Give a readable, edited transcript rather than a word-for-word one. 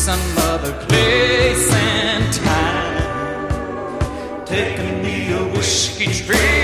some other place and time. Taking me a whiskey trail